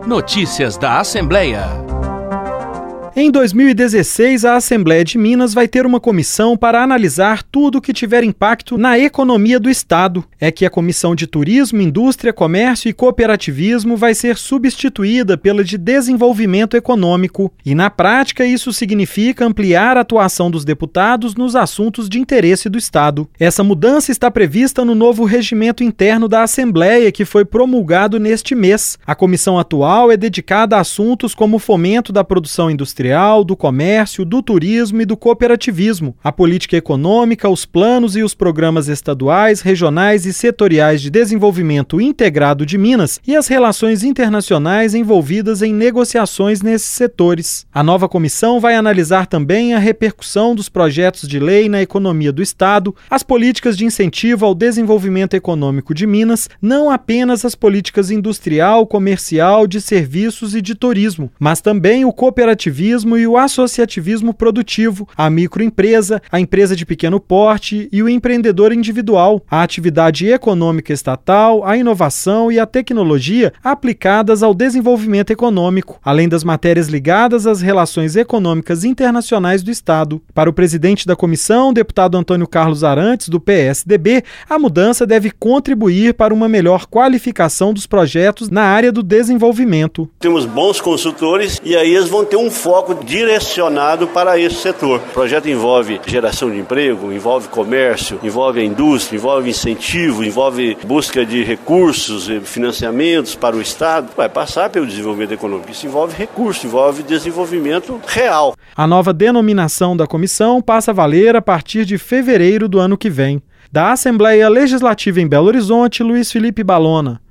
Notícias da Assembleia. Em 2016, a Assembleia de Minas vai ter uma comissão para analisar tudo o que tiver impacto na economia do Estado. É que a Comissão de Turismo, Indústria, Comércio e Cooperativismo vai ser substituída pela de Desenvolvimento Econômico. E, na prática, isso significa ampliar a atuação dos deputados nos assuntos de interesse do Estado. Essa mudança está prevista no novo regimento interno da Assembleia, que foi promulgado neste mês. A comissão atual é dedicada a assuntos como o fomento da produção industrial, do comércio, do turismo e do cooperativismo, a política econômica, os planos e os programas estaduais, regionais e setoriais de desenvolvimento integrado de Minas e as relações internacionais envolvidas em negociações nesses setores. A nova comissão vai analisar também a repercussão dos projetos de lei na economia do Estado, as políticas de incentivo ao desenvolvimento econômico de Minas, não apenas as políticas industrial, comercial, de serviços e de turismo, mas também o cooperativismo e o associativismo produtivo, a microempresa, a empresa de pequeno porte e o empreendedor individual, a atividade econômica estatal, a inovação e a tecnologia aplicadas ao desenvolvimento econômico, além das matérias ligadas às relações econômicas internacionais do Estado. Para o presidente da comissão, deputado Antônio Carlos Arantes, do PSDB, a mudança deve contribuir para uma melhor qualificação dos projetos na área do desenvolvimento. Temos bons consultores e aí eles vão ter um foco direcionado para esse setor. O projeto envolve geração de emprego, envolve comércio, envolve a indústria, envolve incentivo, envolve busca de recursos, financiamentos para o Estado. Vai passar pelo desenvolvimento econômico. Isso envolve recurso, envolve desenvolvimento real. A nova denominação da comissão passa a valer a partir de fevereiro do ano que vem. Da Assembleia Legislativa em Belo Horizonte, Luiz Felipe Balona.